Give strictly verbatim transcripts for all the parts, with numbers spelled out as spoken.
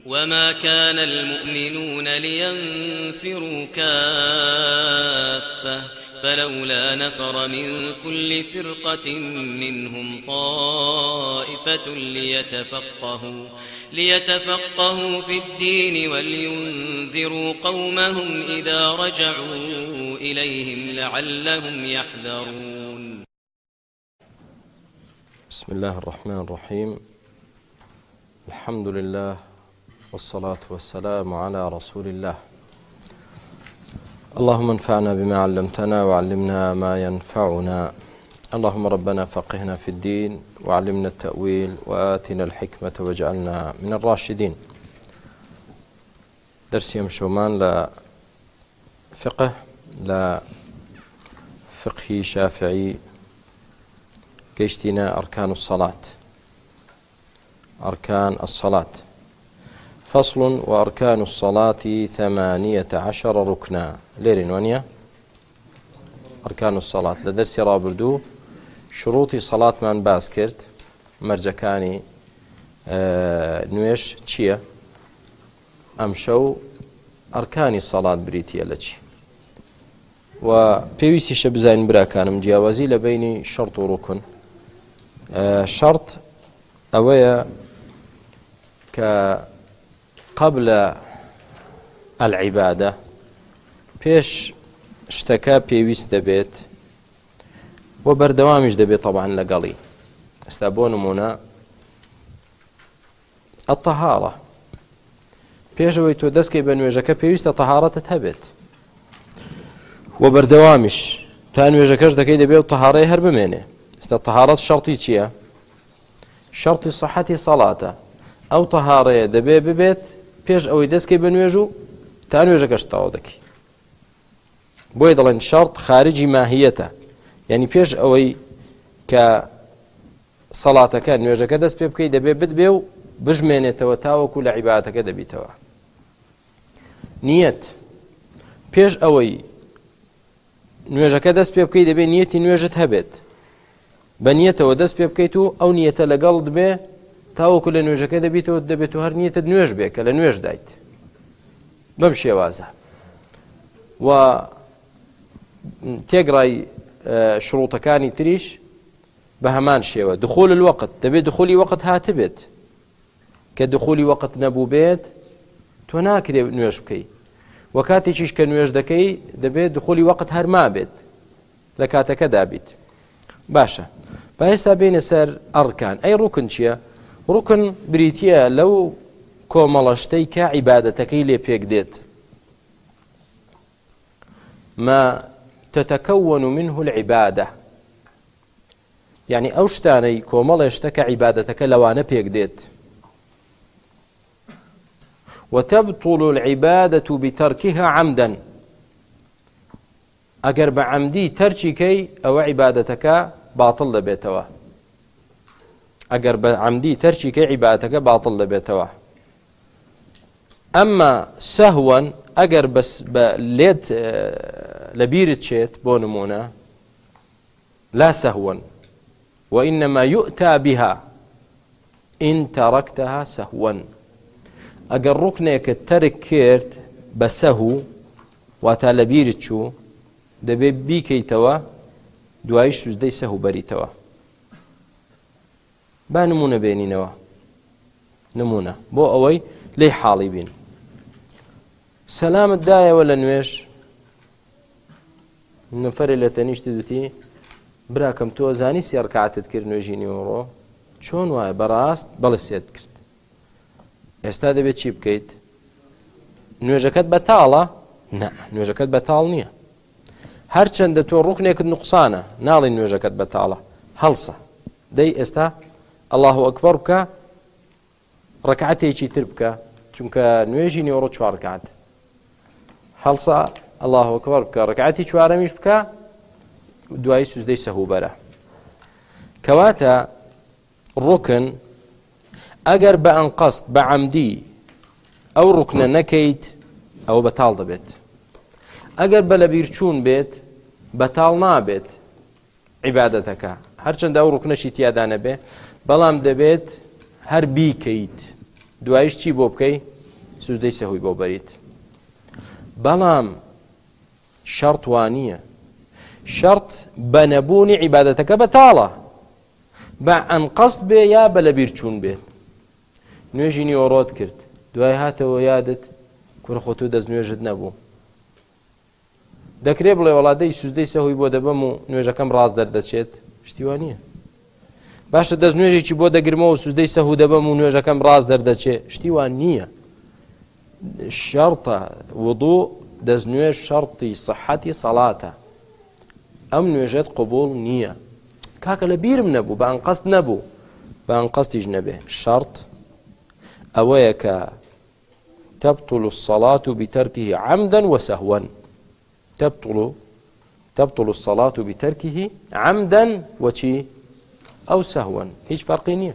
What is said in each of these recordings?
وما كان المؤمنون لينفروا كافة فلولا نفر من كل فرقة منهم طائفة ليتفقهوا, ليتفقهوا في الدين ولينذروا قومهم إذا رجعوا إليهم لعلهم يحذرون. بسم الله الرحمن الرحيم. الحمد لله والصلاة والسلام على رسول الله. اللهم انفعنا بما علمتنا وعلمنا ما ينفعنا. اللهم ربنا فقهنا في الدين وعلمنا التأويل وآتنا الحكمة واجعلنا من الراشدين. درسي مشومان لا فقه لا فقه شافعي قيشتنا أركان الصلاة. أركان الصلاة فصل. وأركان الصلاة ثمانية عشر ركنا. ليرين ونيا أركان الصلاة لدرسي رابردو شروطي صلاة من باسكرت مرجكاني آه نويش تشيا أمشو أركاني الصلاة بريتيا لتشي و بيويسي شبزين براكانم جياوازي لبيني شرط وركن. آه شرط أويا قبل العبادة بيش اشتكى بيويس دبيت وبردوامش دبيت طبعا لقلي استابون منا الطهارة بيش ويتو دسكي بنويجك بيويس طهارة تهبت وبردوامش تانويجكش دكي دبيت طهارة هرب منه. الطهارة شرطي تشيا شرطي صحة صلاته أو طهارة دبي ببيت بيش أو يدسكي بنويجو تانويجكش طاودكي بوي دلن شرط خارجي ماهيته يعني بيش أوي كصلاة كان نويجك دس بيبكي دبي بدبيو بجمينة توتاو كل عبادتك دبي توا نيت بيش أوي نويجك دس بيبكي دبي نيتي نويجت هبت بنيته ودس بيبكيتو أو نيته لقل دبي تاو كل نويجك دبيتو دبيتو هر نيته نويج بيك لنويج دايت بمشي وازه و تقرأي شروط كاني تريش بهمان شيوة. دخول الوقت تبي دخولي وقت هاتبت كدخولي وقت نبو بيت تناكري نويش بكي وكاتي شيش كنويش دكي دبي دخولي وقت هر ما بيت لكاتك دابيت باشا. فهستا بين سر أركان أي ركن شيا ركن بريتيا لو كوملشتي كعبادتكي لي بيك ديت ما تتكون منه العبادة يعني أوشتاني كومل يشتكى عبادتك لوانا بيك ديت وتبطل العبادة بتركها عمدا. أقر بعمدي تركي أو عبادتك باطل لبيتوا أقر بعمدي تركي عبادتك باطل لبيتوا. أما سهوا أقر بس بليت لبيرت شيت بونمونا لا سهوا وإنما يؤتى بها إن تركتها سهوا. أقر ركنك الترك كيرت بسهو واتا لبيرت شو دبي بيكي توا دوايش سوزدي سهو بري توا با نمونا بيني نوا نمونا بو أوي لي حالي بين سلام الداية ولا نويش نفر اللي تنيش تدوتي براكم تو زاني سي ركعت تذكر نوجيني ورو شون واي براست بلسيت كرت استاد بيت شي بكيت نوجكت بتاله نا نوجكت بتال نيه هر چند تو ركنك نقصانه نالي نوجكت بتاله هلصه دي استا الله اكبر بك ركعتي شي تربك چونك نوجيني ورو چوار ركعت هلصه الله أكبر بك ركعتي چوارميش بك دوای سوزدەی سەهوبەرە. کەواتە ڕوکن ئەگەر بە ئەنقەست بە عەمدی ئەو ڕوکنە نەکەیت ئەوە بەتاڵ دەبێت. ئەگەر بە لەبیرچوون بێت بەتاڵ نابێت عیبادەتەکە هەرچەندە ئەو ڕوکنەشی تیادا نەبێ، بەڵام دەبێت هەر بیکەیت دوایش چی بۆ بکەی سوودەی سەهووی بۆ بەریت. بەڵام شەڕت وانییە، شەڕت بە نەبوونی عیبادەتەکە بەتاڵە، بە ئەنقەست بێ یا بە لەبیر چوون بێت. نوێژی نیوەڕۆت کرد، دوای هاتەوە یادت کوڕە خۆ تۆ دەست نوێژت نەبوو. دەکرێ بڵێ وڵاتەی سوودەی سەهووی بۆ دەبەم و نوێژەکەم ڕاست دەردەچێت، شتی وان نییە. باشە دەست نوێژێکی بۆ دەگرمەوە و سوودەی سەهوو دەبەم و نوێژەکەم ڕاست دەردەچێت، شتی وان نییە. شەڕتە وضوء، دەست نوێژ شەڕتی سەحەتی سەڵاتە، ئەم نوێژەت قبوڵ نییە. کاکە لە بیرم نەبوو، بە ئەنقەست نەبوو، بە ئەنقەستیش نەبێ. شەڕت ئەوەیە کە تبطل الصلاة بتركه عمدا وسهوا. تبطل تبطل الصلاة بتركه عمدا وشي أو سهوا، هيج فرق نية.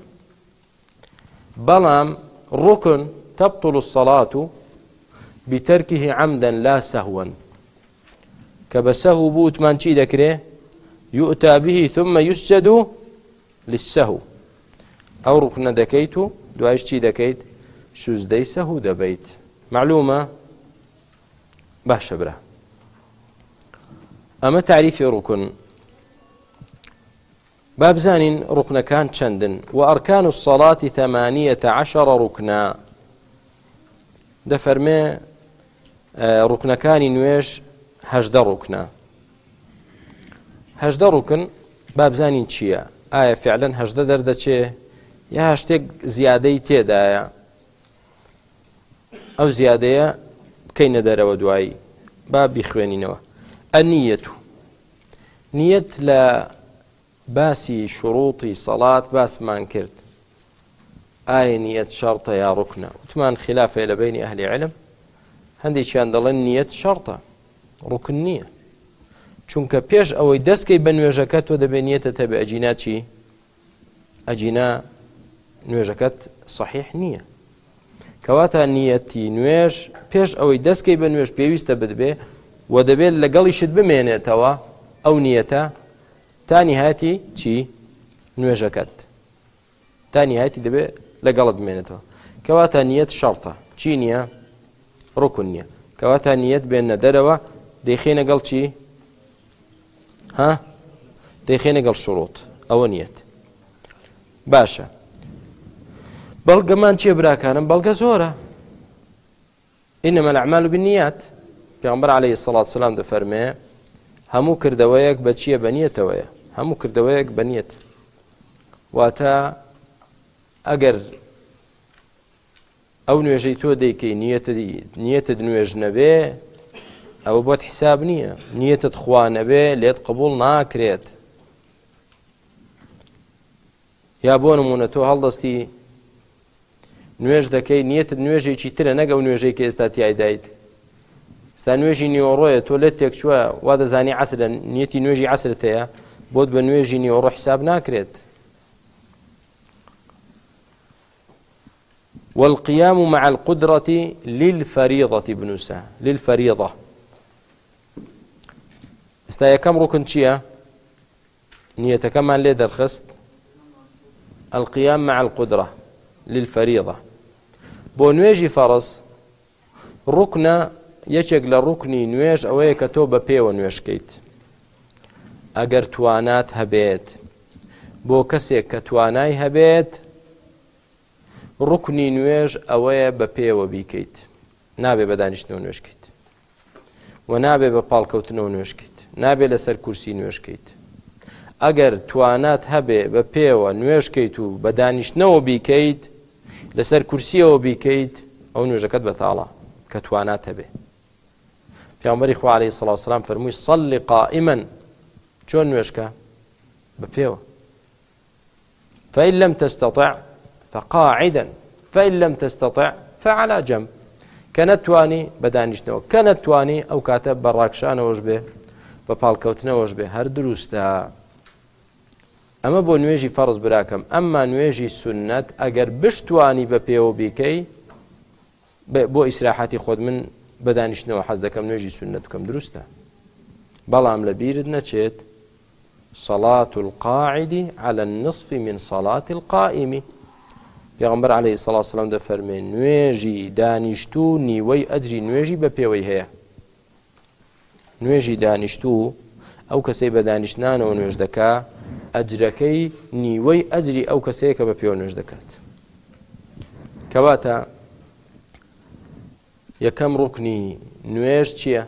بلام ركن تبطل الصلاة بتركه عمدا لا سهوا، كبسهو بوت من شي ذكره يؤتى به ثم يسجد للسهو، أو ركن دكيته دوايش شي دكيت سوزدەی سەهوو دەبەیت. معلومە؟ باشە برا، ئەمە تعریفی ڕوکن. با بزانین ڕوکنەکان چەندن. وأركان الصلاة ثمانية عشر ركنا. دەفەرمێ ڕوکنەکانی نوێژ هەژدە ڕوکنە. هەژدە ڕوکن با بزانین چییە؟ ئایا فعلەن هەژدە دەردەچێ یا شتێک زیادەی تێدایە؟ ئەو زیادەیە بکەینە دەرەوە دوایی با بیخوێنینەوە. ئەنیەت و نیەت لە باسی شروطی سەڵات باسمان کرد. ئایا نیەت شەڕتە یا ڕوکنە؟ وتمان خلافەیە لە بینی ئەهلی عیلم، هەندێکیان دەڵێن نیەت شەڕتە، ڕوکن نییە، چونکە پێش ئەوەی دەستکەی بە نوێژەکە تۆ دەبێ نیەتت هەبێ، ئەجینا چی؟ ئەجینا نوێژەکەت صحیح نییە. کەواتە نیەتی نوێژ پێش ئەوەی دەستکەی بە نوێژ پێویستە بدبێ و دەبێت لەگەڵیشت بمێنێتەوە ئەو نیەتە تا نهایەتی چی؟ نوێژەکەت تا نهایەتی دەبێت لەگەڵت بمێنێتەوە. کەواتە نیەت شەڕتە، چی نییە؟ ڕوکن نییە. کەواتە نیەت بێنە دەرەوە، دەیخێنە گەڵ چی؟ ها؟ دەیخێنە گەڵ شروط. ئەوە نیەت. باشە، بەڵگەمان چییە براکانم؟ بەڵگە زۆرە. إنما الأعمال بالنيات. پێغەمبەر عەلەیهی سەڵات وسەلام دەفەرمێ هەموو کردەوەیەک بە چییە؟ بە نیەتەوەیە. هەموو کردەوەیەک بە نیەت. واتە ئەگەر ئەو نوێژەی تۆ دەیکەی نیەتت نوێژ نەبێ، ئەوە بۆت حساب نییە. نیەتت خوا نەبێ لێت قبوڵ ناکرێت. یا بۆ نمونە تۆ هەڵدەستی نوێژ دەکەی، نیەتت نوێژێکی ترە نەگە و نوێژەی کە ئێستا تیایدایت. ئێستا نوێژی نیوەڕۆیە، تۆ لێت تێک چووە وا دەزانی عەسرە، نیەتی نوێژی عەسرت هەیە، بۆت بە نوێژی نیوەڕۆ حساب ناکرێت. والقيام مع القدرة للفريضة بنوسا للفريضة. ئێستا یەکەم ڕوکن چییە؟ نیەتەکەمان لێ دەرخست. القيام مع القدرة للفريضة. بۆ نوێژی فەرز ڕوکنە، یەکێک لە ڕوکنی نوێژ ئەوەیە کە تۆ بە پێوە نوێژکەیت. ئەگەر توانات هەبێت، بۆ کەسێک کە توانای هەبێت، ڕوکنی نوێژ ئەوەیە بە پێوە بیکەیت، نابێ بە دانیشتنەوە نوێژکەیت و نابێ بە پاڵکەوتنەوە نوێژکەیت، نابێ لەسەر کورسی نوێژکەیت. ئەگەر توانات هەبێ بە پێوە نوێژکەیت و بە دانیشتنەوە بیکەیت، لەسەر کورسیەوە بیکەیت، ئەو نوێژەکەت بەتاڵە کە توانات هەبێ. پێغەمبەری خوا عەلەیهی سەڵات وسەلام فەرمووی صەلی قائما. چۆن نوێژکە؟ بە پێوە. فإن لم تستطع فقاعدا فإن لم تستطع فعلى جنب. کە نەتوانی بە دانیشتنەوە، کە نەتوانی ئەو کاتە بە ڕاکشانەوەش بێ، بە پاڵکەوتنەوەش بێ، هەر دروستە. ئەمە بۆ نوێژی فەرز براکەم. ئەمما نوێژی سونەت ئەگەر بشتوانی بە پێوە بیکەی، بۆ ئیسراحەتی خۆت من بە دانیشتنەوە حەز دەکەم نوێژی سونەت بکەم، دروستە. بەڵام لە بیرت نەچێت صلاة القاعد على النصف من صلاة القائم. پێغەمبەر عەلەیهی سەڵاتو وەسەلام دەفەرمێ نوێژی دانیشتوو نیوەی ئەجری نوێژی بە پێوەی هەیە. نوێژی دانیشتوو ئەو کەسەی بە دانیشتنانەوە نوێژ دەکا ئەجرەکەی نیوەی ئەجری ئەو کەسەیە کە بە پێوە نوێژ دەکات. کەواتە یەکەم ڕوکنی نوێژ چییە؟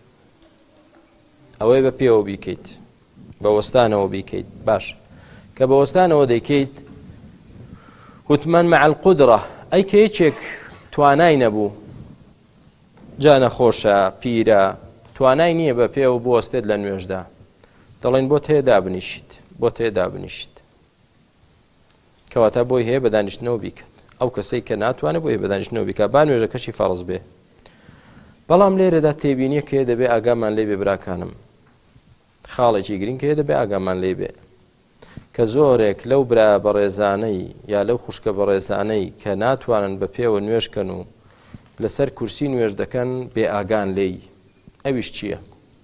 ئەوەی بە پێوە بیکەیت، بە وەستانەوە بیکەیت. باش کە بە وەستانەوە دەیکەیت وتمان مع القدرة، ئەی کە یەکێک توانای نەبوو، جا نەخۆشە پیرە توانای نییە بە پێوە بوەستێت لە نوێژدا، دەڵێن بۆ هەیە دابنیشیت، بۆ هەیە دابنیشیت، کەواتە بۆی هەیە بە دانیشتنەوە بیکات. ئەو کەسەی کە ناتوانێت بۆی بە دانیشتنەوە بیکات با نوێژەکەشی فەرز بێ. بەڵام لێرەدا تێبینیە کە دەبێ ئاگامان لێ بێ براکانم، خاڵێکی گرنگ کە دەبێ ئاگامان لێ بێ کە زۆرێک لەو برا بەڕێزانەی یا لەو خوشکە بەڕێزانەی کە ناتوانن بە پێوە نوێژکەن و لەسەر کورسی نوێژ دەکەن بێ ئاگان لێی. ئەویش چییە؟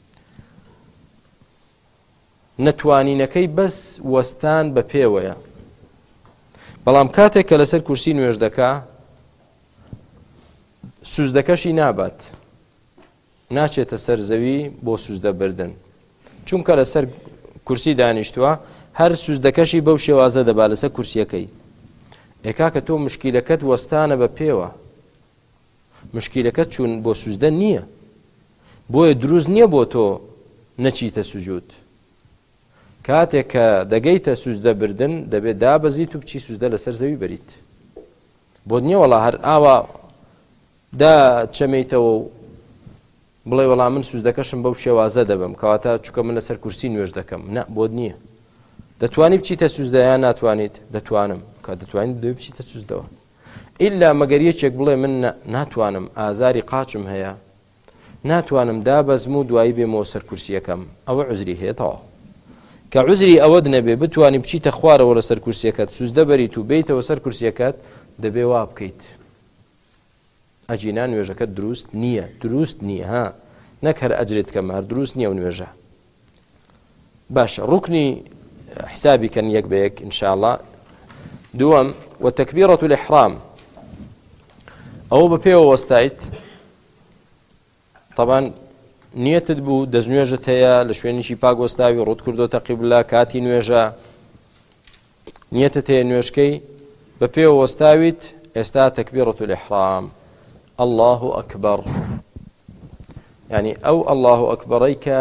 نەتوانینەکەی بەس وەستان بە پێوەیە، بەڵام کاتێک کە لەسەر کورسی نوێژ دەکا سوزدەکەشی نابات، ناچێتە سەر زەوی بۆ سوزدە بردن، چونکە لەسەر کورسی دانیشتووە هەر سوزدەکەشی بەو شێوازە دەبا لەسەر کورسیەکەی. ئێکا کە تۆ مشکیلەکەت وەستانە بە پێوە، مشکیلەکەت چوون بۆ سوزدە نییە، بۆیە دروست نییە بۆ تۆ نەچیتە سوجود. کاتێک کە دەگەیتە سوزدە بردن دەبێت دابەزیت و بچی سوزدە لەسەر زەوی بەریت. بۆ نییە وەڵا هەر ئاوا دا چەمەیتەوە و بڵێ وەڵام من سوزدەکەشم بەو شێوازە دەبم کەواتە چووکە من لەسەر کورسی نوێژ دەکەم. نە، بۆ نییە. دەتوانی بچیتە سوزدە یان ناتوانیت؟ دەتوانم. کە دەتوانیت دەبێت بچیتە سوزدەوە. ئیلا مەگەر یەکێک بڵێ من ناتوانم، ئازاری قاچم هەیە، ناتوانم دابەزم و دوایی بێمەوە سەر کورسیەکەم، ئەوە عوزری هەیەتەوە. کە عوزری ئەوە نەبێ بتوانی بچیتە خوارەوە لەسەر کورسیەکەت سوزدە بەریت و بیتەوە سەر کورسیەکەت، دەبێ وا بکەیت. ئەجینا نوێژەکەت دروست نییە، دروست نییە ها، نەک هەر ئەجرێت کەم هەر دروست نییە و نوێژە. باشە، ڕوکنی حسابی کەن یەک بە یەک ئینشاءڵڵا. دووەم وتەکبیرەة الإحرام، ئەوە بە پێوە وەستایت. طبعاً نیەتت بوو دەستنوێژت هەیە لە شوێنیشی پاک وەستاوی ڕوت کردۆتە قیبلە کاتی نوێژە، نیەتت هەیە نوێژکەی بە پێوە وەستاویت، ئێستا تەکبیرەة الإحرام الله ئەکبەر، یعنی ئەو الله ئەکبەرەی کە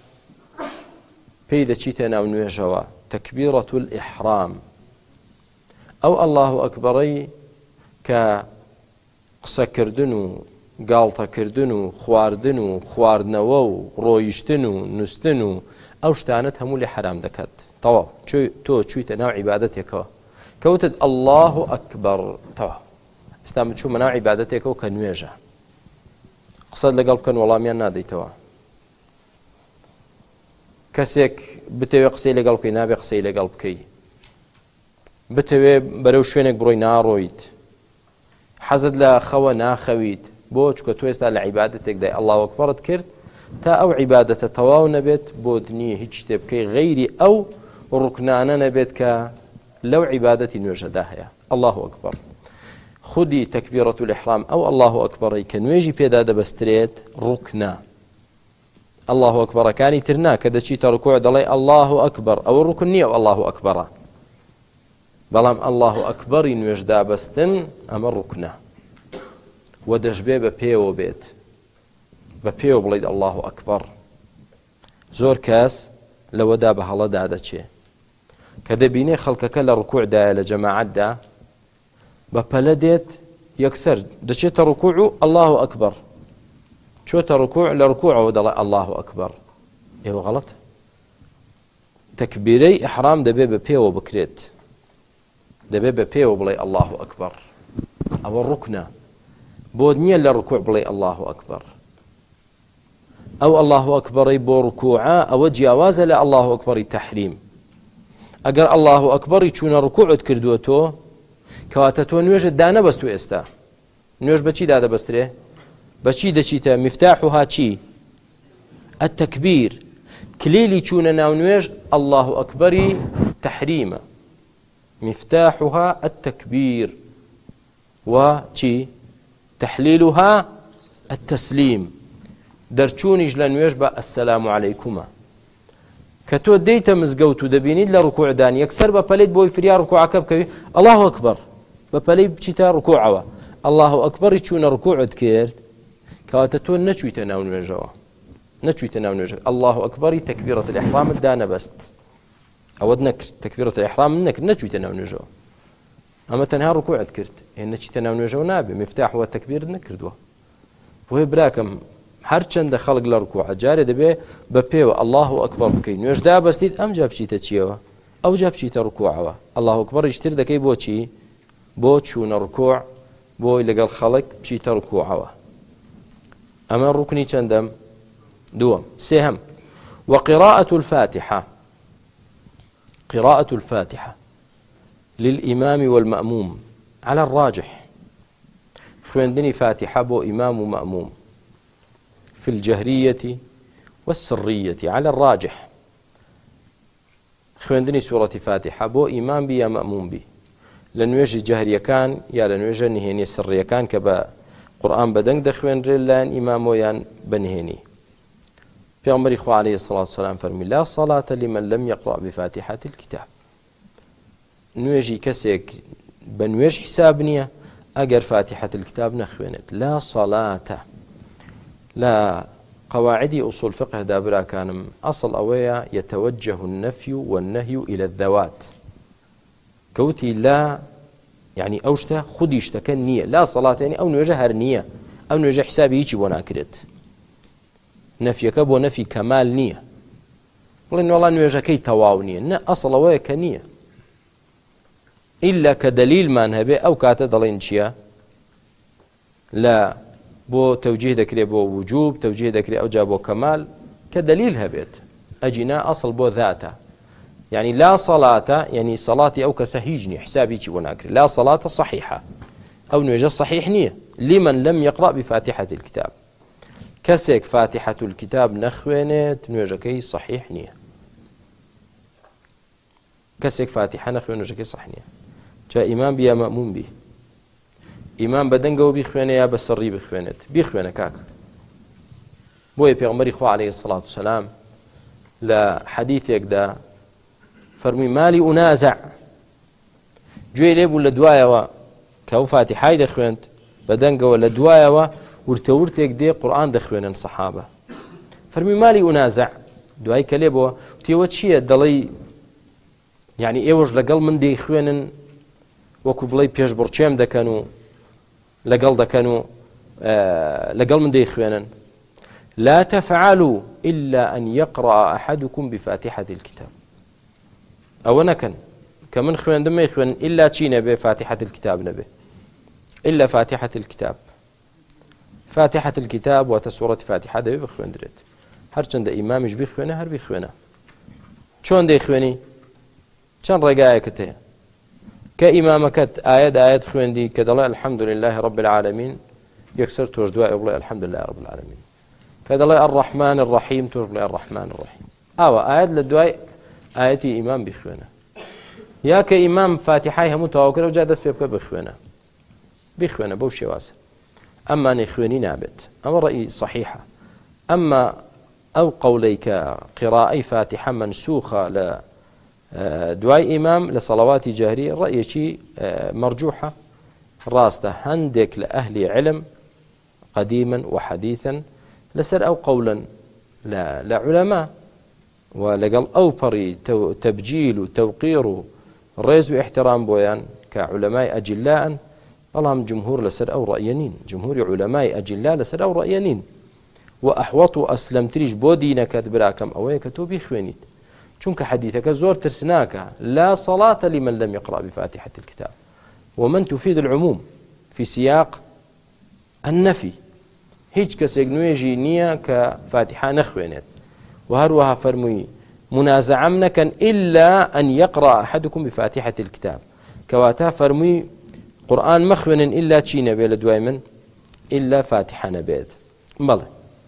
پێی دەچیتە ناو نوێژەوە، تەکبیرەة الإحرام. ئەو الله ئەکبەرەی کە قسەکردن و گاڵتەکردن و خواردن و خواردنەوە و ڕۆیشتن و نووستن و ئەو شتانت هەموو لێ حرام دەکات. تەواو تۆ چوویتە ناو عیبادەتێکەوە، کەوتت الله ئەکبەر، تەواو ئێستا من چوومە ناو عیبادەتێکەوە کە نوێژە. قسەت لەگەڵ بکەن وەڵامیان نادەیتەوە. کەسێک بتەوێ قسەی لەگەڵ بکەی نابێ قسەی لەگەڵ بکەی، بتەوێ بەرەو شوێنێک بڕۆی ناڕۆیت، حەزت لە خەوە ناخەویت، بۆ چکە تۆ ئێستا لە عیبادەتێکدای الله ئەکبەرت کرد تا ئەو عیبادەتە تەواو نەبێت، بۆ دنیە هیچ شتێ بکەی غەیری ئەو ڕوکنانە نەبێت کە لەو عیبادەتی نوێژەدا هەیە. الله ئەکبەر خودی تەکبیرەة الإحرام، ئەو الله ئەکبەڕی کە نوێژی پێدا دەبەسترێت ڕوکنە. الله ئەکبەرەکانی ترنا کە دەچیتە ڕوکوع دەڵێ الله ئەکبەر، ئەوە ڕوکن نییە الله ئەکبەرە، بەڵام الله ئەکبەری نوێژ دابەستن ئەمە ڕوکنە و دەشبێ بە پێوە بێت، بە پێوە بڵێیت الله ئەکبەر. زۆر کەس لەوەدا بە هەڵەدا دەچێ کە دەبینێ خەڵکەکە لە ڕوکوعدایە لە جەماعەتدا بە پەلە دێت یەکسەر دەچێتە ڕوکوع و الله ئەکبەر، چۆتە ڕوکوع لە ڕوکوعەوە دەڵێ الله ئەکبەر. ئێوە غەڵەتە. تەکبیرەی ئیحرام دەبێ بە پێوە بکرێت، دەبێ بە پێوە بڵێ الله ئەکبەر، ئەوە ڕوکنە، بۆ نییە لە ڕوکوع بڵێ الله ئەکبەر. ئەو الله ئەکبەڕی بۆ ڕوکوعە ئەوە جیاوازە لە الله ئەکبەری تەحریم. ئەگەر الله ئەکبەری چوونە ڕوکوعت کردووە تۆ کەواتە تۆ نوێژت دانەبەستوو. ئێستا نوێژ بەچی دادەبەسترێ؟ بەچی دەچیتە؟ میفتاحوها چی؟ التەکبیر. کلیلی چوونە ناو نوێژ الله ئەکبەری تەحریمە، مفتاحها التكبير، وچی تحلیلها التسلیم دەرچوونیش لە نوێژ بە ئەسسەلام عەلەیکومە کە تۆ دەیتە مزگەوت و دەبینیت لە ڕکوعدان یەکسەر بە پەلەیت بۆی فریا ڕکوعەکە بکەوی ئەڵڵاهو ئەکبەر بە پەلەی بچیتە ڕکوعەوە ئەڵڵاهو ئەکبەری چوونە ڕکوعت کرد کەواتە تۆ نەچوویتە ناو نوێژەوە نەچوویتە ناو نوێژە ئەڵڵاهو ئەکبەری تەکبیرەت الإحرامت دانەبەست ئەوەت نەکرد تەکبیرەت الإحرام نەکرد نەچوویتە ناو نوێژەوە ئەمە تەنها ڕکوعت کرد هێن نەچیتە ناو نوێژەوە نابێ مفتاح وە تەکبیرت نەکردووە بۆیە براکەم هەرچەندە خەڵک لە ڕکوعە جارێ دەبێ بە پێوە ئەڵڵاهو ئەکبەر بکەیت نوێژدا بەستیت ئەمجا بچیتە چیەوە ئەوجا بچیتە ڕکوعەوە ئەڵڵاهو ئەکبەریش تر دەکەی بۆچی بۆ چوونە ڕکوع بۆی لەگەڵ خەڵک بچیتە ڕکوعەوە ئەمە ڕوکنی چەندەم دووەم سێهەم وقراءة الفاتحة قراءة الفاتحة للإمام والمأموم على الراجح خوێندنی فاتحة بۆ إمام ومأموم في الجهرية والسرية على الراجح خوێندنی سورة فاتحة بۆ إمام بي يا مأموم بي لە نوێژی جەهریەکان یا لە نوێژە نهێنی سڕیەکان کە بە قورئان بەدەنگ دەخوێنرێت لایەن ئیمامۆیان بەنهێنی پێغەمبەری خوا عەلەیهی الصلاة والسلام فەرمی لا صلاة لمن لم يقرأ بفاتحة الكتاب نوێژی کەسێک بە نوێژ حساب نییە ئەگەر فاتحة الكتاب نەخوێنێت لا صلاة لا قواعدی أصول فقه دا براکانم أصل أويا يتوجه النفي والنهي إلى الذوات كوتي لا يعني أوشتا خديشتا نية لا صلاة يعني أو نوجه هر نية أو نوجه حسابي يجي بو ناكرت نفيك بو نفي كمال نية ولن والله نوجه كي تواو نية نا أصل أويا كنية إلا كدليل ما نهبه أو كاتا دلين شيا لا بو توجيه ذكري بو وجوب توجيه ذكري أو جابو كمال كدليل هبت أجينا أصل بو ذاته يعني لا صلاة يعني صلاتي أو كسهيجني حسابي شي وناكر لا صلاة صحيحة أو نوجه صحيح نية لمن لم يقرأ بفاتحة الكتاب كسك فاتحة الكتاب نخوينت نوجكي صحيح نية كسك فاتحة نخوين نوجكي صحيح نية جاء إمام بيا مأموم به إمام بدنجو بيخوينه يا بسري بيخوينت بيخوينه كاك بوي بيغمري خوا عليه الصلاة والسلام لا حديث يكدا فرمي مالي أنازع جوي ليبو لدوايا كاو فاتحاي دخوينت بدنجو لدوايا ورتورتك دي قرآن دخوينن صحابة فرمي مالي أنازع دواي كليبو تيوتشي دلي يعني ايوج لقل من دي خوينن وكو بلاي بيش برچيم دكانو لقل دكانو آه لقل من دي خوينن لا تفعلوا إلا أن يقرأ أحدكم بفاتحة الكتاب أو نكن كمن خوين دم يخوين إلا شي نبي فاتحة الكتاب نبي إلا فاتحة الكتاب فاتحة الكتاب وتسورة فاتحة دبي بخوين دريت هر چند إمامش بخوينه هر بخوينه شون دي خويني چند رقايا كته كإمامكت آيات آيات خوين دي كدلا الحمد لله رب العالمين يكسر توج دواء يقول الحمد لله رب العالمين كدلا الرحمن الرحيم توج الرحمن الرحيم أو آيات للدواء آياتي إمام بخوينه يا كإمام فاتحة هم متوكل وجا دس بيبقى بخوينه بخوينه بوشي واسع أما نخويني نابت أما رأي صحيحة أما أو قوليك قراءة فاتحة منسوخة ل دواي إمام لصلوات جاهرية رأي شيء مرجوحة راسته هندك لأهل علم قديما وحديثا لسر أو قولا لا لعلماء ولقل أو بري تبجيل وتوقير ريز واحترام بويان كعلماء أجلاء اللهم جمهور لسر أو رأيانين جمهور علماء أجلاء لسر أو رأيانين وأحوطوا أسلم تريج بودينك براكم أويك توبي خوينيت چونك حديثك زور ترسناك لا صلاة لمن لم يقرأ بفاتحة الكتاب ومن تفيد العموم في سياق النفي هيج كسيق نويجي نية كفاتحة نخوينت وهروها فرمي منازع منكا إلا أن يقرأ أحدكم بفاتحة الكتاب كواتا فرمي قرآن مخوين إلا تشي نبي لدوايمن إلا فاتحة نبيد ماله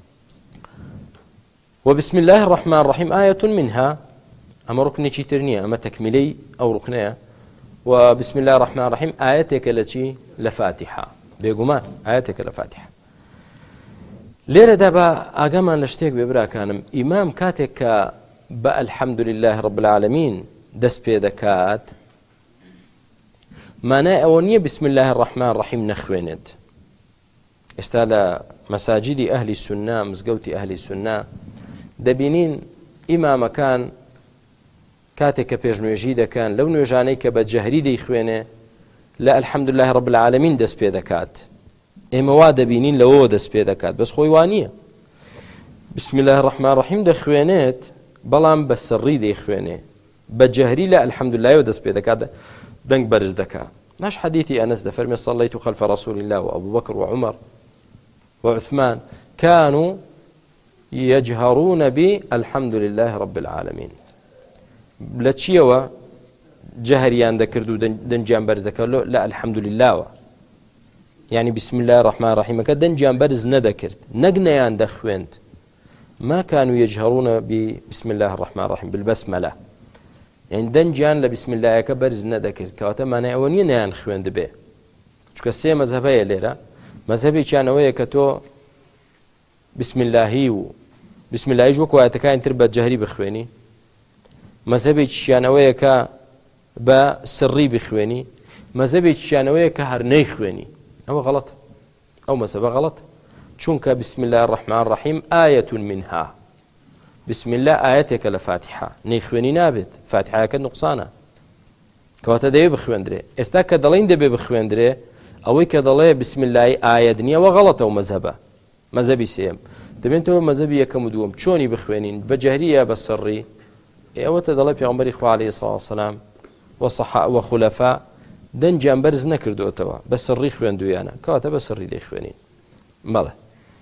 وبسم الله الرحمن الرحيم آية منها أما ركن ترنية أما تكملي أو ركنية وبسم الله الرحمن الرحيم آياتك التي لفاتحة بيقومان آياتك لفاتحة ليرة دابا أقامان لشتيك ببرا كانم إمام كاتك بأ الحمد لله رب العالمين دس بيدكات معناه أونية بسم الله الرحمن الرحيم نخويند استالا مساجد أهل السنة مزقوت أهل السنة دبينين إمام كان كاتك بيجنوجي كان لو نوجاني كبجهري دي خوينه لا الحمد لله رب العالمين دس بيدكات إما وادا بينين لو دس بيدكات بس خوي وانية بسم الله الرحمن الرحيم ده خوينات بلام بسري دي خوينه بجهري لا الحمد لله ودس بيدكات دنك برز دكا ماش حديثي أنس ده فرمي صليت خلف رسول الله وأبو بكر وعمر وعثمان كانوا يجهرون بالحمد لله رب العالمين لتشيوا جهريان ذكردو دنجان برز ذكر لا الحمد لله يعني بسم الله الرحمن الرحيم كدنجان برز نذكرت نقنيان دخوينت ما كانوا يجهرون بسم الله الرحمن الرحيم بالبسملة يعني دنجان لبسم الله كبرز نذكرت كواتا معناه أوني نيان خويند به شو كسي مذهبية ليرة مذهبي كان ويا كتو بسم الله و بسم الله يجوك واتكاين تربى جهري بخويني مذهبي شانويه ك بسري بخويني مذهبي شانويه كهرني خويني هو غلط او مذهب غلط چونك بسم الله الرحمن الرحيم آية منها بسم الله آياتك لفاتحة نيخويني نابت فاتحة كنقصانة كواتا دي بخويندري استا كدلين دي بخويندري اوي كدلي بسم الله آية دنيا وغلط او مذهبه مذهبي سيم دبنتو مذهبي يكم دوم چوني بخوينين بجهرية بسري ئێوە دەڵێ پێغەمبەری خوا عەلەیهی سەڵاتو وەسەلام وەصەحابە وەخولەفا دەنجیان بەرز نەکردوتەوە بە سڕی خوێندویانە کەواتە بە سڕی لێ خوێنین بەڵێ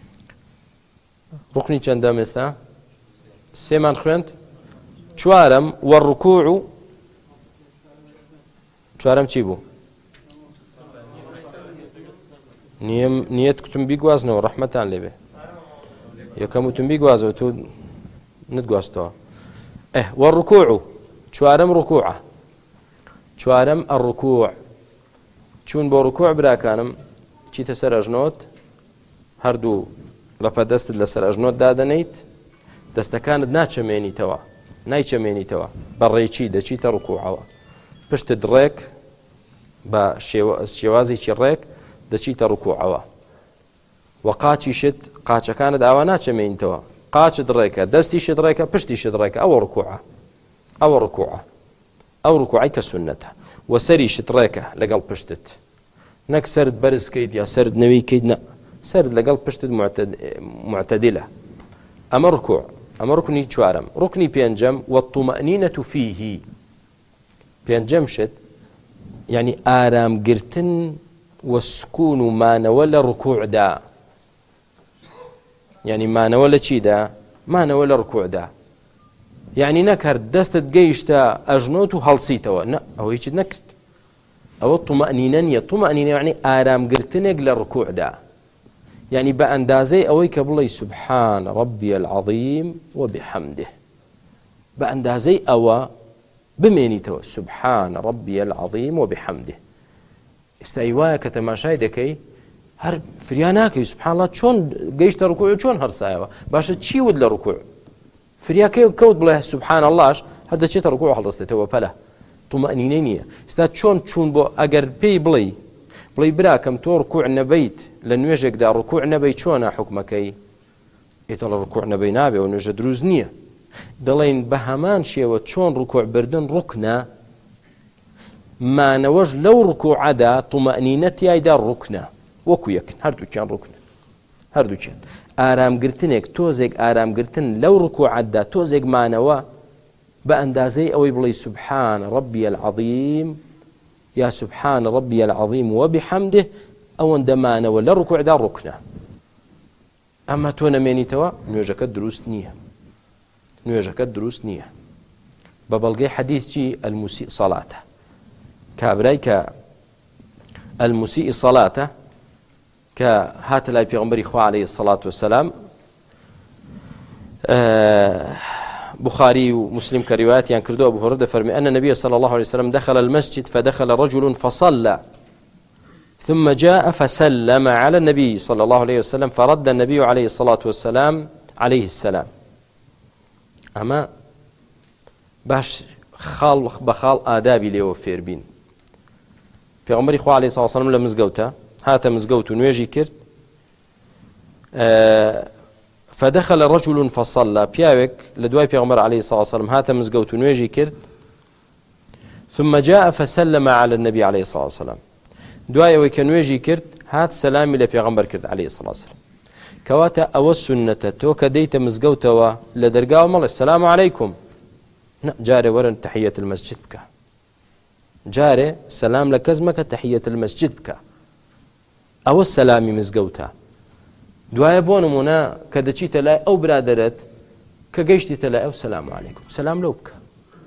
ڕوکنی چەندەم ئێستا سێمان خوێند چوارەم وەڕوکوع چوارەم چی بوو نیەت کوتم بیگوازنەوە ڕەحمەتان لێبێ یەکەم وتم بیگوازەوە تۆ نتگواستەوە اه والركوع چوارم ركوعه چوارم الركوع چون بو ركوع براكانم چی تسر اجنوت هردو لپا دست لسر اجنوت دادنیت دستکاند ناچمێنی تەوە نایچەمێنیتەوە بەڕێکی دەچیتە ركوعەوە پشت دڕێک بە شێوازێکی ڕێک دەچیتە ركوعەوە و قاچیشت قاچەکانت ئاوا ناچەمێنیتەوە قاچ دڕێکە دەستیشت ڕێکە پشتیشت ڕێکە ئەوە ركوعە ئەوە ركوعە ئەو ركوعی کە سونەتە و سەریشت ڕێکە لەگەڵ پشتت نەک سرد بەرزکەیت یا سرد نەویکەیت نە سرد لەگەڵ پشتت معتەدیلە ئەمە ركوع ئەمە ڕوکنی چوارەم ڕوکنی پێنجەم والطمأنينة فيه پێنجەم شت یعنی ئارامگرتن وسکون و مانەوە لە ركوعدا يعني مانەوە لە چیدا مانەوە لە ركوعدا يعني نەکرد دەستت گەیشتە ئەژنۆت و هەڵسیتەوە نە ئەوە هیچت نەکرد ئەوە طمأنينە نییە طمأنينە یعنی ئارامگرتنێک لە ركوعدا يعني بأندازي أويك بلي سبحان ربي العظيم وبحمده بأندازي أوا بميني تو سبحان ربي العظيم وبحمده استأيواك تماشاي دكي هر فرياناكي سبحان الله شون قيشت ركوع شون هر سايوا باشا تشي ود لركوع فرياكي كود بله سبحان الله هذا شيء ركوع خلصت تو بلا طمأنينية استاد شون شون بو أجر بي بلي بڵی براکەم تۆ ڕکوع نەبەیت لە نوێژێکدا ڕکوع نەبەی چۆنە حکمەکەی ئێتەڵە ڕکوع نەبەی نابێ و نوێژە دروست نییە دەڵێن بە هەمان شێوە چۆن ڕکوع بردن ڕوکنە مانەوەش لەو ڕکوعەدا طمأنینە تیایدا ڕوکنە وەکو یەکن هەردووکیان ڕوکنە هەردووکیان ئارامگرتنێک تۆزێک ئارامگرتن لەو ڕکوعەتدا تۆزێک مانەوە بە ئەندازەی ئەوەی بڵێ سبحان ربي العظيم يا سبحان ربي العظيم وبحمده أو اندمانا ولا ركوع دا ركنا أما تونا ميني توا نوجك الدروس نية نوجك الدروس نية ببلغي حديث جي المسيء صلاته كابرايك المسيء صلاته كهات لاي بيغمبري إخوة عليه الصلاة والسلام آه بخاري ومسلم كروايات يعني كردوا أبو هريرة فرمي أن النبي صلى الله عليه وسلم دخل المسجد فدخل رجل فصلى ثم جاء فسلم على النبي صلى الله عليه وسلم فرد النبي عليه الصلاة والسلام عليه السلام. أما باش خال بخال آدابي ليه وفير بين في عمر إخوة عليه الصلاة والسلام لمزقوته هات مزقوت نواجي كرت آه فدخل رجل فصلى بياوك لدواي بيغمر عليه الصلاة والسلام هات مزقوت نواجي كرت ثم جاء فسلم على النبي عليه الصلاة والسلام دواي ويكنواجي كرت هات سلامي لبيغمر كرت عليه الصلاة والسلام كواتا أو السنة تو كديت مزقوتوا لدرقاو مال السلام عليكم جاري ورن تحية المسجد بك جاري سلام لكزمك تحية المسجد بك أو السلامي مزقوتا دوايا بونمونا كدتشي تلاقي أو برادرت كجيشتي تلاقي أو السلام عليكم سلام لو بك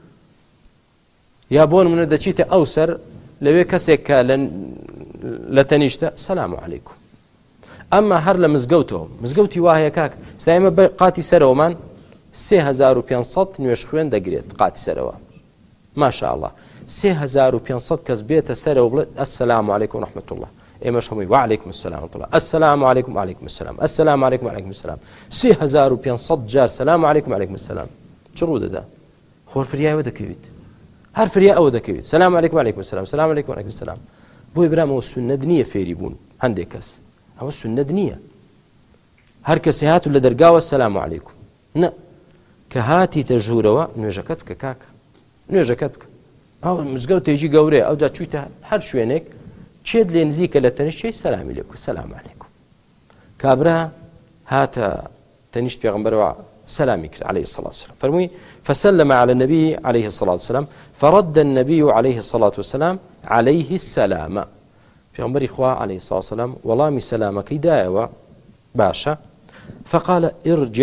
يا بونمونا دتشي أوسر لو كسيك لن لتنيشتا السلام عليكم أما هر لمزقوتهم مزقوتي واهي كاك سايما قاتي سرومان سه هزار و پێنسەد نوێژ خوێن دەگرێت قاتی سەرەوە ما شاء الله سه هزار و پێنسەد کەس بێتە سەرەوە بڵێت السلام عليكم ورحمة الله ئێمەش هەمووی وعليكم السلام ورحمة الله السلام عليكم وعليكم السلام السلام عليكم وعليكم السلام سه هزار و پێنسەد جار سلام عليكم وعليكم السلام چ ڕوو دەدا خۆر فریایەوە دەکەویت هەر فریا ئەوە دەکەویت سلام عليكم وعليكم السلام سلام عليكم وعليكم السلام بۆی برامەوە سونەت نییە فێری بوون هەندێک کەس ئەوە سونەت نییە هەر کەسێ هات و لە دەرگاوە السلام عليكم نە کە هاتی تەژوورەوە نوێژەکەت بکە کاکە نوێژەکەت بکە ئەو مزگەوتێکی گەورەیە ئەوجا چوویتە هەر شوێنێک چێت لێ نزیکە لە تەنیشتەی سەلامی لێ بکە سەلام عەلەیکوم کابرا هاتە تەنیشت پێغەمبەرەوە سلامی کرد عليه الصلاة والسلام فرمووی فسلم على النبي عليه الصلاة والسلام فرد النبي عليه الصلاة والسلام عليه السلام پێغەمبەری خوا عليه الصلاة والسلام وەڵامی سەلامەکەی دایەوە باشە فقال ارجع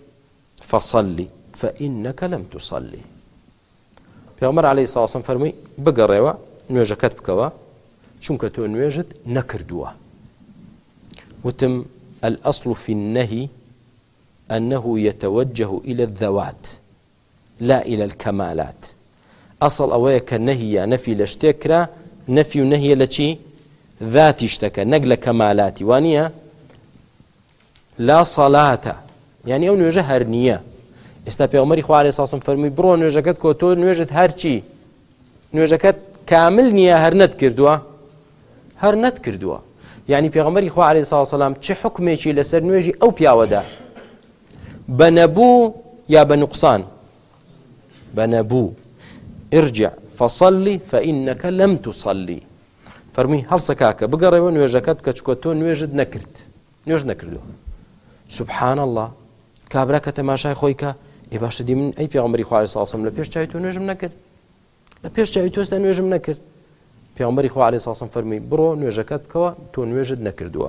فصلي فإنك لم تصلي پێغەمبەر عليه الصلاة والسلام فرمووی بگەڕێوە نوێژەکەت بکەوە چونکە تۆ نوێژت نەکردووە وتم الأصل في النهي أنه يتوجه إلى الذوات لا إلى الكمالات أصل أويك النهي نفي لاشتكرا نفي نهي لشي ذات اشتكى نقل كمالاتي وانيا لا صلاة يعني أو نوێژە هەر نییە ئێستا پێغەمبەری خوا عەلەیهی سڵام فەرمووی بڕۆ نوێژەکەت کۆ تۆ نوێژت هەرچی نوێژەکەت کامل نییە هەر نەتکردووە هەر نەتکردووە یعنی پێغەمبەری خوا عەلەیهی سڵام چه حکمێکی لەسەر نوێژی ئەو پیاوەدا بە نەبوو یا بە نوقسان بە نەبوو ارجع فصلي فإنك لم تصلي فەرمووی هەڵسە کاکە بگەڕێەوە نوێژەکەت کە چکۆ تۆ نوێژت نەکرد نوێژ نەکردووە سبحان الله کابرا کە تەماشای خۆی کە ئێ باشە دی من ئەی پێغەمبەری خوا عەلەیهی سڵام لە پێش چاوی تۆ نوێژم نەکرد لە پێش چاوی تۆستا نوێژم نەکرد پێغەمبەری خوا عەلەیهی سڵام فەرمووی بڕۆ نوێژەکەت بکەوە تۆ نوێژت نەکردووە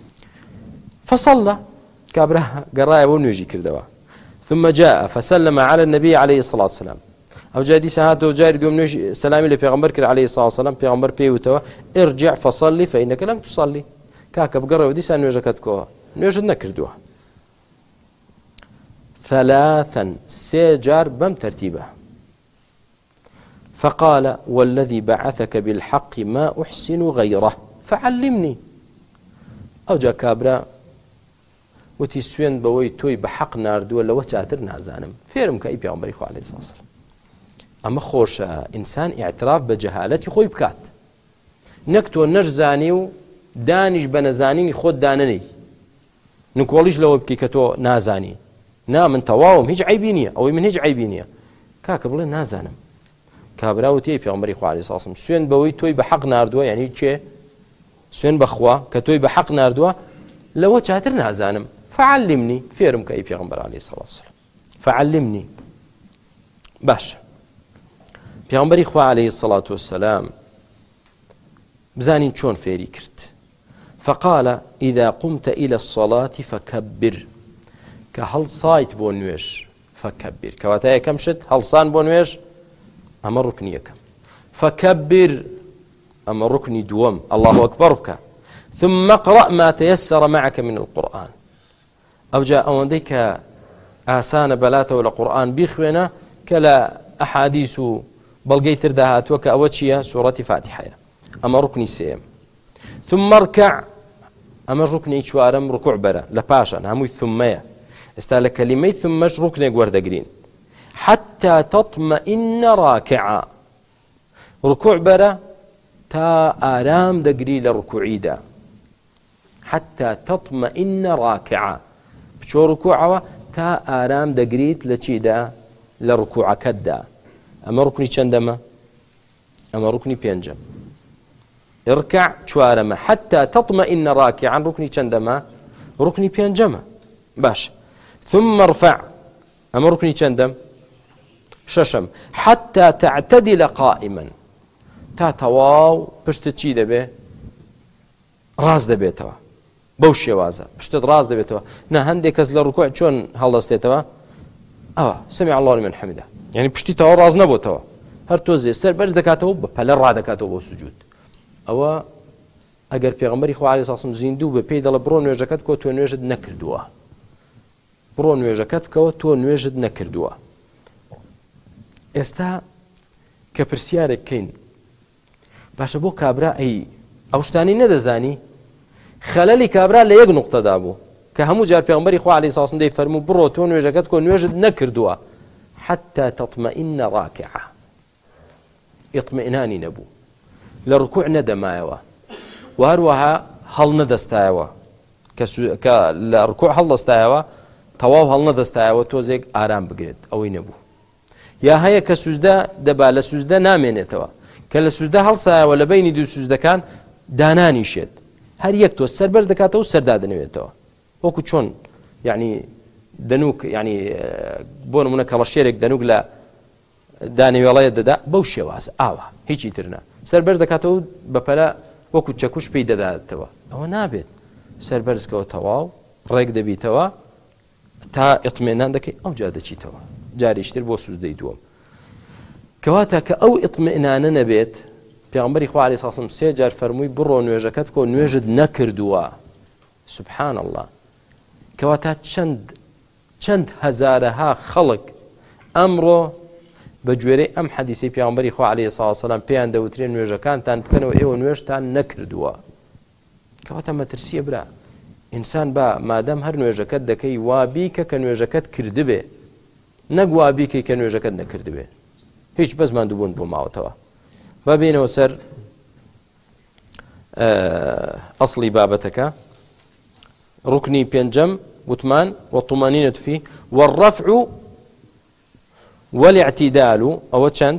فصلى كابرا قرايا ونوجي كردوا ثم جاء فسلم على النبي عليه الصلاة والسلام أو جادي ساعات وجاري دوم نوجي سلامي لبيغمبر كر عليه الصلاة والسلام بيغمبر بيوتوا ارجع فصلي فإنك لم تصلي كاكا بقرا ودي سان نوجكتكوا نوجدنا كردوا ثلاثا سيجار بم ترتيبه فقال والذي بعثك بالحق ما أحسن غيره فعلمني أو جا كابرا وتی سوێن بەوەی تۆی بە حەق ناردووە لەوە چاتر نازانم فێرم کە ئەی پێغەمبەری خوا عەلەیهی سڵام ئەمە خۆشە ئینسان ئیعتراف بە جەهالەتی خۆی بکات نەک تۆ نەشزانی و دانیش بە نەزانینی خۆت دانەنەی نکۆڵیش لەوە بکەی کە تۆ نازانی نا من تەواوم هیچ عیبی نییە ئەوەی من هیچ عیبی نییە کاکە بڵێ نازانم کابرا وتی ئەی پێغەمبەری خوا عەلەیهی سڵام سوێن بەوەی تۆی بە حەق ناردووە یعنی چێ سوێن بەخوا کە تۆی بە حەق ناردووە لەوە چاتر نازانم فعلمني فيرم كأي پیغمبر عليه الصلاة والسلام فعلمني باش پیغمبری خوا عليه الصلاة والسلام بزانين چون فيري كرت فقال إذا قمت إلى الصلاة فكبر كهل صايت بو نويش فكبر كواتايا كم شد هل صان بو نويش أما ركني كم فكبر أما ركني دوم الله أكبر بك ثم اقرأ ما تيسر معك من القرآن أو جاء أونديك ئاسانە بەلاتەوە لە قورئان بیخوێنە کە لە ئەحادیث و بەڵگەی تر داهاتووە کە ئەوە چییە؟ سوورەتی فاتحەیە. ئەمە ڕوکنی سێم. ثم اركع ئەمە ڕوکنی چوارەم ڕکوع بەرە لە پاشان هەمووی ثمەیە. ئێستا لە کەلیمەی ثمەش ڕوکنێک وەردەگرین. حتى تطمئن راكعا ركوع برا تا آرام دقري لركوعيدا حتى تطمئن راكعا بشو ركوعوا تا آرام دقريت لچيدا لركوع كدا أما ركني چندما أما ركني بينجم اركع چوارما حتى تطمئن راكعا ركني چندما ركني بينجم باش ثم ارفع أما ركني چندم ششم حتى تعتدل قائما تا تواو پشت چی دەبێ ڕاست دەبێتەوە بەو شێوازە پشتت ڕاست دەبێتەوە نە هەندێک کەس لە ڕکوع چۆن هەڵدەستێتەوە ئەوە سەمیع الله لمن حەمیدە یعنی پشتی تەواو ڕاست نەبووتەوە هەر تۆزێ سەر بەرز دەکاتەوە بە پەلە ڕادەکاتەوە بۆ سوجود ئەوە ئەگەر پێغەمبەری خوا عەلەیهی سەڵام زیندوو بە پێی دەڵێ بڕۆ نوێژەکەت بکەوە تۆ نوێژت نەکردووە بڕۆ نوێژەکەت بکەوە تۆ نوێژت نەکردووە. ئێستا کە پرسیارێک بکەین باشە بۆ کابرا ئەی ئەو شتانی نەدەزانی خەلەلی کابرا لە یەک نوقتەدا بوو کە هەموو جار پێغەمبەری خوا عەلەیهی سەڵام دەیفەرموو بڕۆ تۆ نوێژەکەت بکەوە نوێژت نەکردووە حتى تطمئن راكعة اطمئنانی نەبوو لە ڕکوع نەدەمایەوە و هەروەها هەڵ نەدەستایەوە کە لە ڕکوع هەڵدەستایەوە تەواو هەڵ نەدەستایەوە تۆزێک ئارام بگرێت ئەوەی نەبوو. یا هەیە کە سوزدە دەبا لە سوزدە نامێنێتەوە کە لە سوزدە هەڵسایەوە لە بینی دوو سوزدەکان دانانیشێت هەر یەک تۆ سەربەرز دەکاتەوە و سەردادەنەوێتەوە وەکو چۆن یعنی دەنووک ینی بۆ نمونە کەڵەشێرێک دەنووک لە دانەوێڵەیە دەدا بەو شێوازە ئاوە هیچی ترنە سەربەرز دەکاتەوە بەپەلە وەکو چەکوش پێی دەداتەوە ئەوە نابێت سەربەرزکەوە تەواو ڕێک دەبیتەوە تا ئیطمێنان دەکەی ئەو جا دەچیتەوە جاریشتر بۆ سوزدەی دووەم کەواتە کە ئەو ئیطمئنانە نەبێت پێغەمبەری خوا عەلەیهی سەڵام سێ جار فەرمووی بڕۆ نوێژەکەت بکەوە نوێژت نەکردووە سوبحان الله کەواتە چەند چەند هەزارەها خەڵک ئەمڕۆ بە گوێرەی ئەم حەدیثەی پێغەمبەری خوا عەلەیهی سەڵام پێیان دەوترێن نوێژەکانتان بکەنەوە ئێوە نوێژتان نەکردووە کەواتە مەترسیە برا ئینسان بە مادەم هەر نوێژەکەت دەکەی وا بیکە کە نوێژەکەت کردبێ نەک وا بیکەی کە نوێژەکەت نەکردبێ هیچ بەس ماندووبوون بۆ ماوەتەوە. با بینەوە سەر ئەسڵی بابەتەکە ڕوکنی پێنجەم وتمان والطمأنينة فيه والرفع والاعتدال أو چەند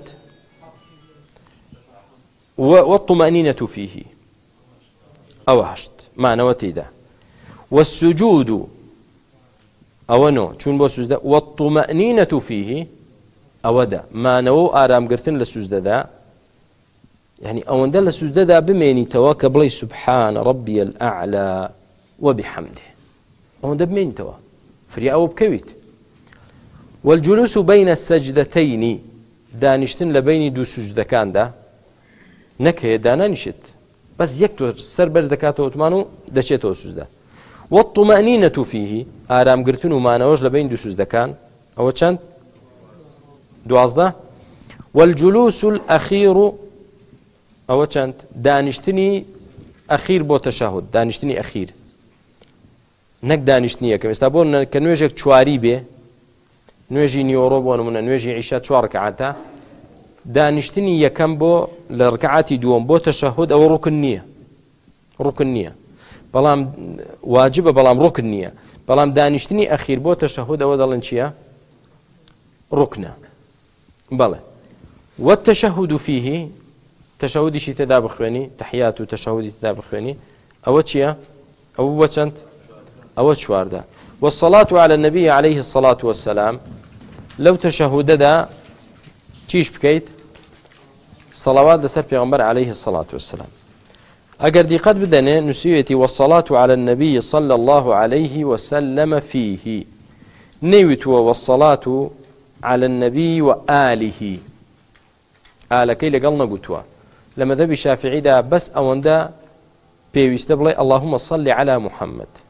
والطمأنينة فيه أو هشت معنى وتيدا والسجود أو نو چون بو سجدة والطمأنينة فيه أو دا ما نو آرام قرتن لسجدة دا يعني أو ندل لسجدة دا بميني توا بلي سبحان ربي الأعلى وبحمده أو دا بميني توا فري أو بكويت والجلوس بين السجدتين دانشتن لبين دو سجدة كان دا نكه دانانشت بس يكتو سر برز دكاتو وتمانو دشيتو سجدة والطمأنينة فيه آرام قرتن وما نوج لبين دو سجدة كان أو چند دوازده والجلوس الأخير أو چند دانشتني أخير بو تشهد دانشتني أخير نك دانشتني كم استابون كنوجك چواري به نوێژی نیۆڕۆ بۆ نمونە نوێژی عیشا چوار ڕکعاتە دانیشتنی یەکەم بۆ لە ڕکعاتی دووەم بۆ تەشەهود ئەوە ڕوکن نییە ڕوکن نییە بەڵام واجبە بەڵام ڕوکن نییە بەڵام دانیشتنی ئەخیر بۆ تەشەهود ئەوە دەڵێن چییە ڕوکنە بەڵێ والتەشەهود فيه تەشەهودیشی تێدا بخوێنی تەحیات و تەشەهودی تێدا بخوێنی ئەوە چییە ئەوە بۆ چەند ئەوە چواردە والصلاة على النبي عليه الصلاة والسلام لو تشهد دا تيش بكيت صلوات دا سر پیغمبر عليه الصلاة والسلام اگر دي قد بدنا نسيتي والصلاة على النبي صلى الله عليه وسلم فيه نيوتوا والصلاة على النبي وآله آل كي لقلنا قلتوا لما ذا بشافعي دا بس اوان دا بيويست بلي اللهم صل على محمد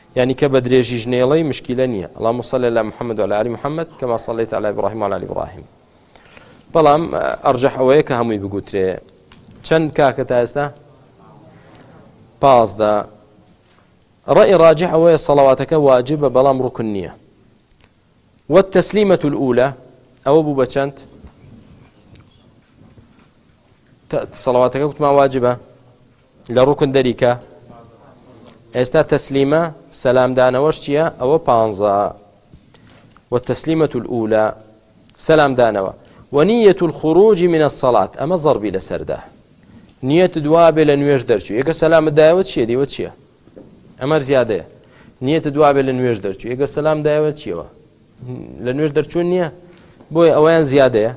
يعني كبدريجي جنيلي مشكلة نية. اللهم صل على محمد وعلى آل محمد كما صليت على إبراهيم وعلى آل إبراهيم. بەڵام ئەرجەح ئەوەیە کە هەمووی بگوترێ. چەند کاکە تا ئێستا؟ پازدە. ڕأی ڕاجح ئەوەیە سەڵەواتەکە واجبە بەڵام ڕوکن نییە. والتسليمة الأولى أو بو بچند صلواتك وقت ما واجبة لركن دريكا استا تسليمة سلام دانا وشتيا أو بانزا. والتسليمة الأولى سلام دانا ونية الخروج من الصلاة أما ضربي لسرده نية دوابة لنويش درشو يقى سلام الداية وتشيه دي وتشيه أمر زيادة نية دوابة لنويش درشو يقى سلام داية وتشيه لنويش درشو نية بوي أوان زيادة.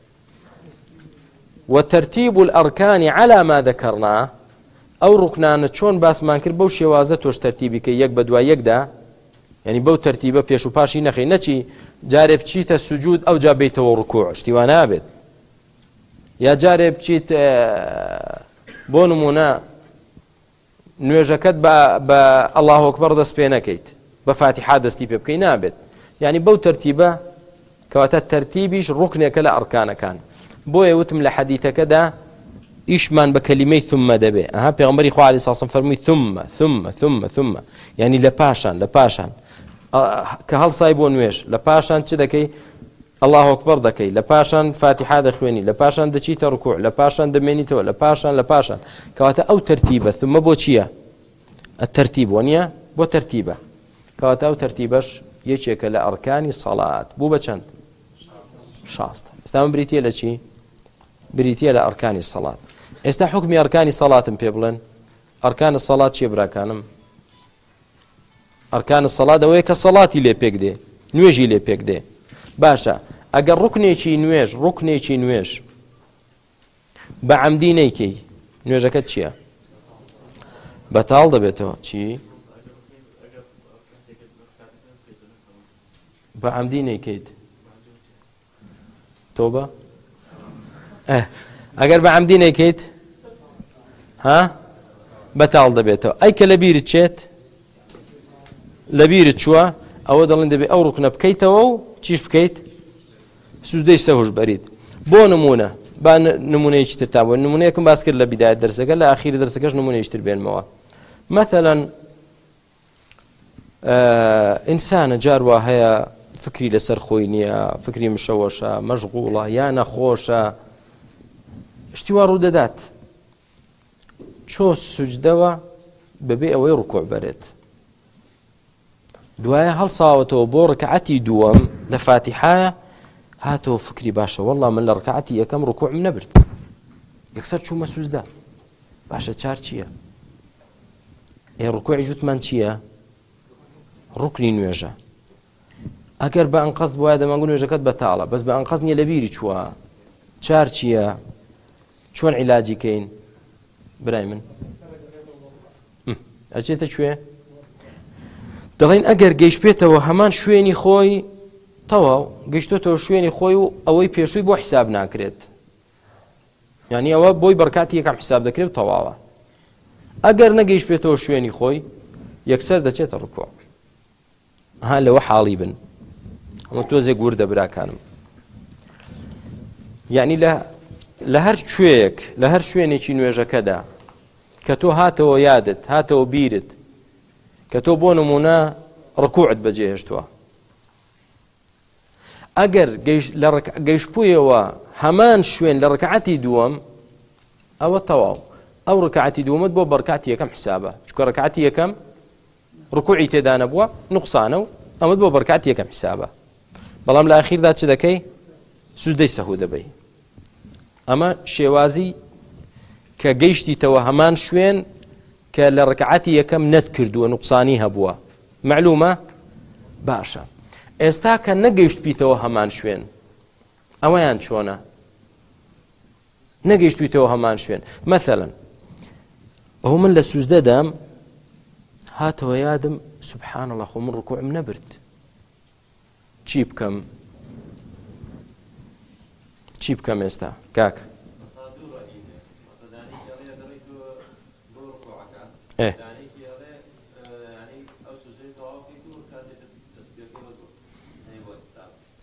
وترتيب الأركان على ما ذكرناه أو ركنان شون باس مانكر بو شوازة توش ترتيبي كي يك بدوا يكدا يعني بو ترتيبه بيشو باشي نخي نچي جارب چيت السجود أو جابيت وركوع اشتوانا بيت يا جارب چيت بو نمونا نوێژەکەت بە الله أكبر دەست پێ نەکەیت بە فاتحە دەستی پێ بکەی نابێت. يعني بو ترتيبه كواتا ترتيبيش ركنك لا أركان كان بو يوتم لحديثك دا إيشمان بكلمة ثم دبي أها بيغمبري خو عليه الصلاة والسلام فرمي ثم ثم ثم ثم يعني لباشان لباشان أه كهل صايبون ويش لباشان تدكي الله أكبر دكي لباشان فاتحة دخويني لباشان دشيت ركوع لباشان دميني تو لباشان لباشان كواتا أو ترتيبة ثم بو تشيا الترتيب ونيا بو ترتيبة كواتا أو ترتيبش يشيك لأركان الصلاة بو بچند شاست. استام بريتيا لشي بريتيا لأركان الصلاة. استا حكم أركان الصلاة بيبلن أركان الصلاة شي براكانم أركان الصلاة دويك الصلاة اللي بيكدي نويجي اللي بيكدي باشا أجر ركني شي نويج ركني شي نويج بعمديني كي نويجك تشيا بطال دبيتو شي بعمديني كيد توبة اه اگر بعمدي نيكيت ها بتال دبيتو اي كلبير تشيت لبير تشوا او دلن دبي او ركن بكيتو تشيش بكيت سوزدي سهوش بريد بو نمونه با نمونه يشتر تابو نمونه يكون باسكر لبدايه درسك لا اخير درسك نمونه يشتر بين موا مثلا آه انسان جار هي فكري لسر خوينيا فكري مشوشة مشغولة يا نخوشة اشتوا رددات شو سجدوا ببيع ويركع بريت دوايا هل صاوته بوركعتي دوم لفاتحة هاتو فكري باشا والله من لركعتي كم ركوع من نبرت يكسر شو ما سجدة باشا تشارشيا اي ركوع جوت من شيا ركني نوجه ئەگەر بە ئەنقەست بواە دەمانگو نوێژەکەت بەتاڵە بەس بە ئەنقەست نییە لەبیری چووە چار چییە چۆن عیلاجی کەین برای من ئەچێتە کوێ دەڵێن ئەگەر گەیشت بێتەوە هەمان شوێنی خۆی تەواو گەیشتۆتەوە شوێنی خۆی و ئەوەی پێشووی بۆ حیساب ناکرێت یعنی ئەوە بۆی بەرکاتی یەکەم حیساب دەکرێت تەواوە ئەگەر نەگەیشت بێتەوە شوێنی خۆی یەکسەر دەچێتە ڕکوع ها لەوە حاڵی بن ئەمە تۆزێک وردە براکانم یعنی لە هەر کوێیەک لە هەر شوێنێکی نوێژەکەدا کە تۆ هاتەوە یادت هاتەوە بیرت کە تۆ بۆ نمونە ڕکوعت بەجێهێشتووە ئەگەر گەیشتبوویەوە هەمان شوێن لە ڕکعەتی دووەم ئەوە تەواو ئەو ڕکعەتی دووەمت بۆ بەرکاتی یەکەم حسابە چونکە ڕکعەتی یەکەم ڕکوعی تێدا نەبووە نوقسانە و ئەمەت بۆ بەرکاتی یەکەم حسابە بەڵام لە ئاخیردا چ دەکەی سوزدەی سەهوو دەبەی ئەمە شێوازی کە گەیشتیتەوە هەمان شوێن کە لە ڕکعەتی یەکەم نەت کردووە نوقسانی هەبووە معلومە باشە ئێستا کە نەگەیشت بیتەوە هەمان شوێن ئەوەیان چۆنە نەگەیشت بیتەوە هەمان شوێن مەثەڵەن ئەو من لە سوزدەدام هاتەوە یادم سبحان الله خۆ من ڕکوعم نەبرد چی بکەم چی بکەم ئێستا کاک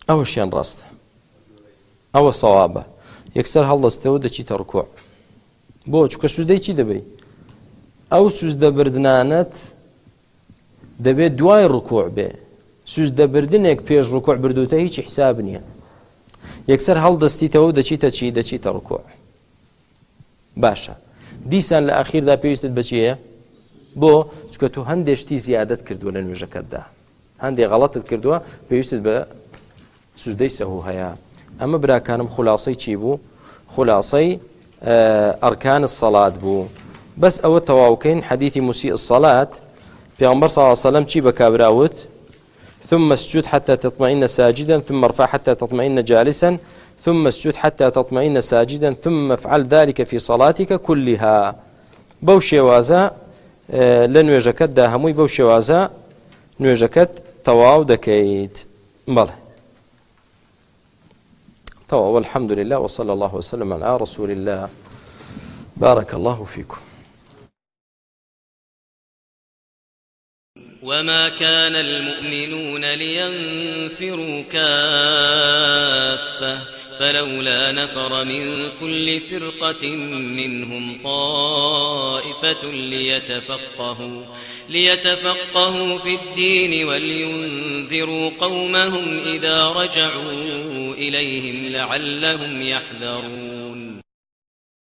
ئەوەشیان ڕاستە، ئەوە سەوابە. یەکسەر هەڵدەستەوە دەچیتە ڕکوع. بۆ چکە سوزدەی چی دەبێت؟ ئەو سوزدە بردنانت دەبێت دوای ڕکوع بێ. سوزدە بردنێک پێش ڕکوع بردوتە هیچ حساب نییە. یەکسەر هەڵدەستیتەوە دەچیتە چی؟ دەچیتە ڕکوع. باشە، دیسان لە ئاخیردا پێویستت بەچیە؟ بۆ چکە تو هەندێک شتی زیادەت کردووە لە نوێژەکەتدا، هەندێک غەڵەتت کردووە، پێویستت بە سوزدەی سەهوو هەیە. ئەمە براکانم خولاسەی چی بوو؟ خولاسەی ئەرکان السەڵات بوو. بەس ئەوە تەواوکەین حەدیثی موسیء الصەلات پێغەمبەر صلی الله علیه وسلم چی بەکابراوت؟ ثم اسجد حتى تطمئن ساجدا ثم ارفع حتى تطمئن جالسا ثم اسجد حتى تطمئن ساجدا ثم افعل ذلك في صلاتك كلها. بەو شێوازە لە نوێژەکەتدا هەمووی بەو شێوازە نوێژەکەت تەواو دەکەیت. بەڵێ تەواو. والحمد لله وصلى الله وسلم على رسول الله. بارك الله فيكم. وما كان المؤمنون لينفروا كافة فلولا نفر من كل فرقة منهم طائفة ليتفقهوا ليتفقهوا في الدين ولينذروا قومهم إذا رجعوا إليهم لعلهم يحذرون.